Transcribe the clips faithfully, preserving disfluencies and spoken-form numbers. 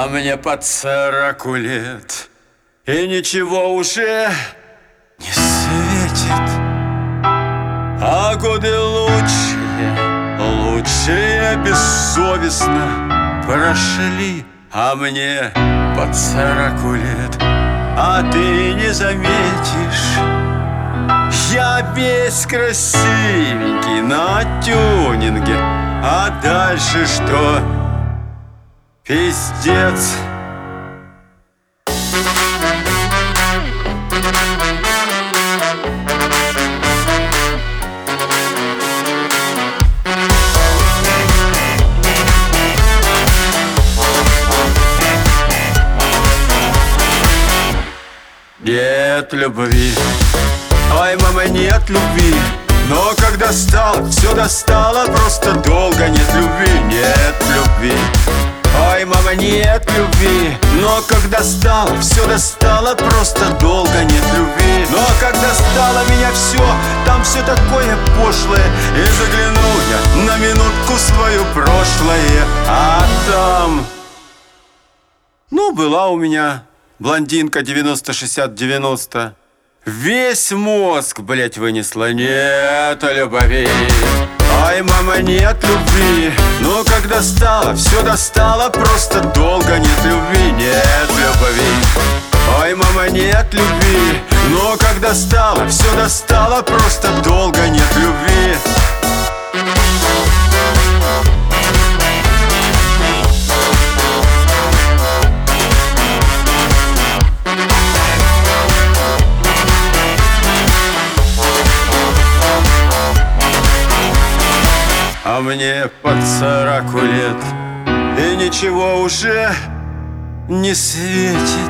А мне под сороку лет, и ничего уже не светит. А годы лучшие, лучшие бессовестно прошли. А мне под сороку лет, а ты не заметишь, я весь красивенький на тюнинге. А дальше что? Пиздец. Нет любви, ой, мама, нет любви. Но когда стало, все достало, просто долго нет любви. Нет любви, ой, мама, нет любви. Но когда стало, все достало, просто долго нет любви. Но когда стало меня все, там все такое пошлое. И заглянул я на минутку в свое прошлое, а там, ну, была у меня блондинка девяносто шестьдесят девяносто. Весь мозг, блять, вынесла. Нет любви, ай, мама, нет любви. Но когда стало, все достало, просто долго нет любви. Нет любви, ой, мама, нет любви. Но когда стало, все достало, просто долго нет любви. А мне под сороку лет, и ничего уже не светит.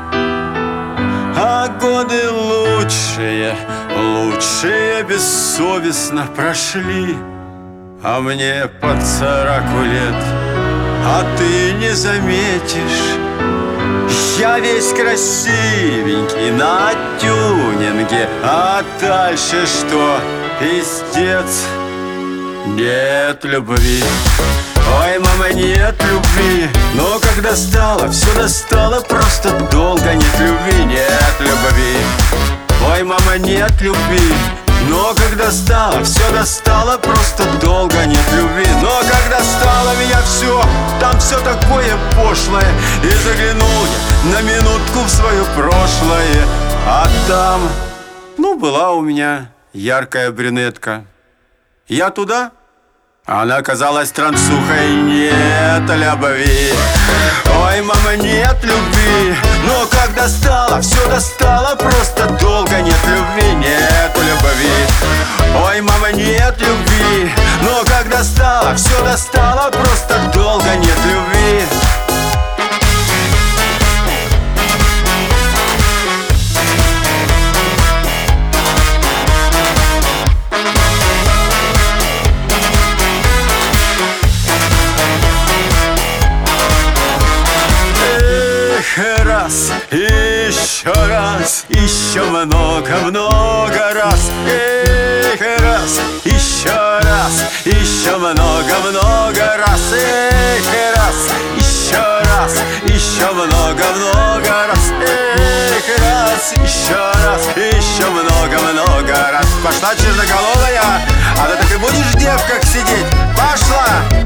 А годы лучшие, лучшие бессовестно прошли. А мне под сороку лет, а ты не заметишь, я весь красивенький на тюнинге. А дальше что? Пиздец. Нет любви, ой, мама, нет любви. Но когда стало, все достало, просто долго нет любви. Нет любви, ой, мама, нет любви. Но когда стало, все достало, просто долго нет любви. Но когда стало меня все, там все такое пошлое. И заглянул я на минутку в свое прошлое, а там, ну, была у меня яркая брюнетка. Я туда, она оказалась трансухой. Нет любви, ой, мама, нет любви. Но когда стало, все достало, просто долго нет любви. Нет любви, ой, мама, нет любви. Но когда стало, все достало, просто долго нет любви. Раз, еще раз, еще много-много раз. Эх, раз, еще раз, еще много-много раз. Эх, раз, еще раз, еще много-много раз. Эх, раз, еще раз, еще много-много раз. Пошла черноголовая, а ты так и будешь в девках сидеть. Пошла!